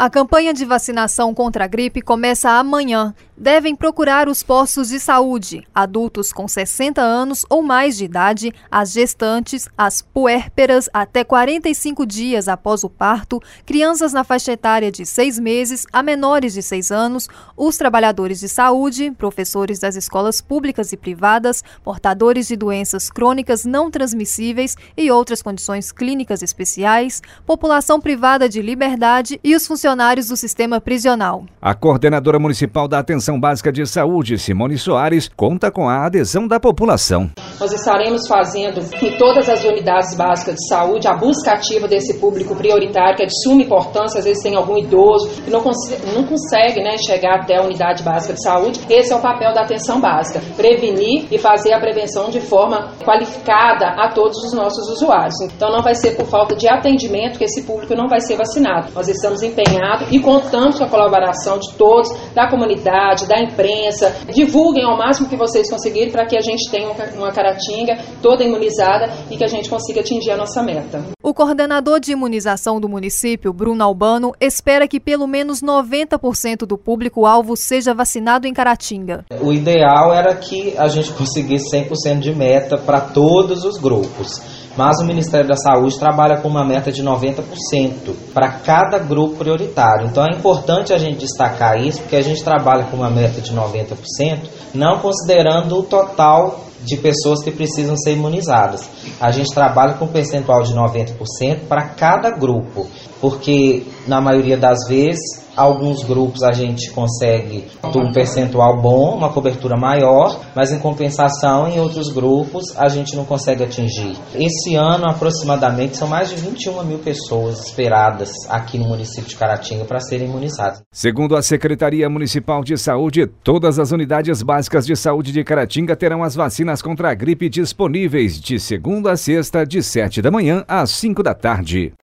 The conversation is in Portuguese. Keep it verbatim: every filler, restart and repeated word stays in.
A campanha de vacinação contra a gripe começa amanhã. Devem procurar os postos de saúde, adultos com sessenta anos ou mais de idade, as gestantes, as puérperas até quarenta e cinco dias após o parto, crianças na faixa etária de seis meses a menores de seis anos, os trabalhadores de saúde, professores das escolas públicas e privadas, portadores de doenças crônicas não transmissíveis e outras condições clínicas especiais, população privada de liberdade e os funcionários do sistema prisional. A coordenadora municipal da Atenção Básica de Saúde, Simone Soares, conta com a adesão da população. Nós estaremos fazendo em todas as unidades básicas de saúde a busca ativa desse público prioritário, que é de suma importância. Às vezes tem algum idoso que não, cons não consegue né, chegar até a unidade básica de saúde. Esse é o papel da atenção básica, prevenir e fazer a prevenção de forma qualificada a todos os nossos usuários. Então não vai ser por falta de atendimento que esse público não vai ser vacinado. Nós estamos empenhados e contamos com a colaboração de todos, da comunidade, da imprensa. Divulguem ao máximo que vocês conseguirem para que a gente tenha uma Caratinga toda imunizada e que a gente consiga atingir a nossa meta. O coordenador de imunização do município, Bruno Albano, espera que pelo menos noventa por cento do público-alvo seja vacinado em Caratinga. O ideal era que a gente conseguisse cem por cento de meta para todos os grupos. Mas o Ministério da Saúde trabalha com uma meta de noventa por cento para cada grupo prioritário. Então é importante a gente destacar isso, porque a gente trabalha com uma meta de noventa por cento, não considerando o total de pessoas que precisam ser imunizadas. A gente trabalha com um percentual de noventa por cento para cada grupo, porque na maioria das vezes alguns grupos a gente consegue um percentual bom, uma cobertura maior, mas em compensação em outros grupos a gente não consegue atingir. Esse ano aproximadamente são mais de vinte e uma mil pessoas esperadas aqui no município de Caratinga para serem imunizadas. Segundo a Secretaria Municipal de Saúde, todas as unidades básicas de saúde de Caratinga terão as vacinas contra a gripe disponíveis de segunda a sexta, de sete da manhã às cinco da tarde.